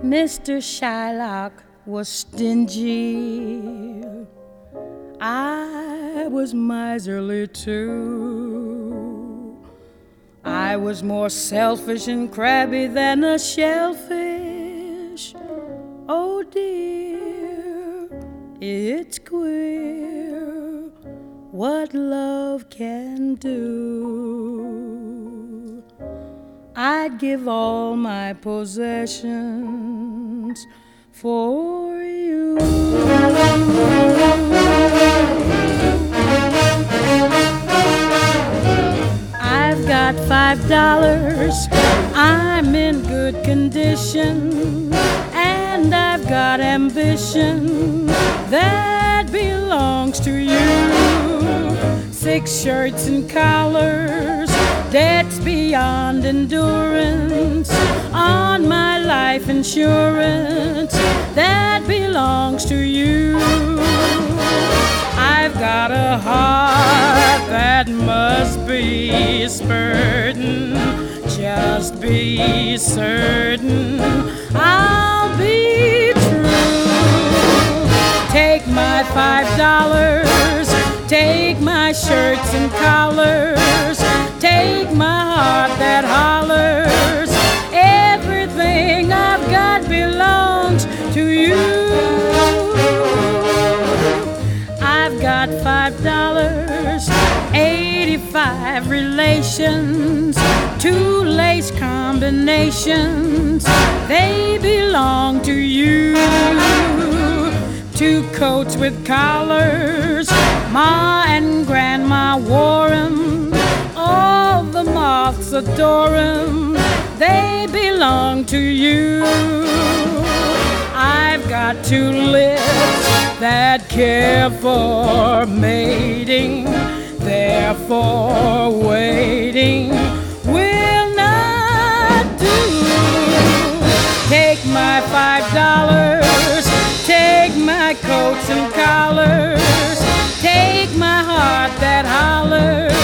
Mr. Shylock was stingy. I was miserly too. I was more selfish and crabby than a shellfish. Oh dear, it's queer what love can do. I'd give all my possessions for you. I've got $5, I'm in good condition, and I've got ambition that belongs to you. 6 shirts and collars, debts beyond endurance, on my life insurance that belongs to you. I've got a heart that must be spurting. Just be certain I'll be true. Take my $5, take my shirts and collars, take my heart that hollers. Everything I've got belongs to you. I've got $5, 85 relations, 2 lace combinations, they belong to you. 2 coats with collars, Ma and Grandma wore 'em, all the moths adore 'em, they belong to you. I've got 2 lips that care for mating, therefore waiting will not do. Take my $5, take my coats and collars, take my heart that hollers.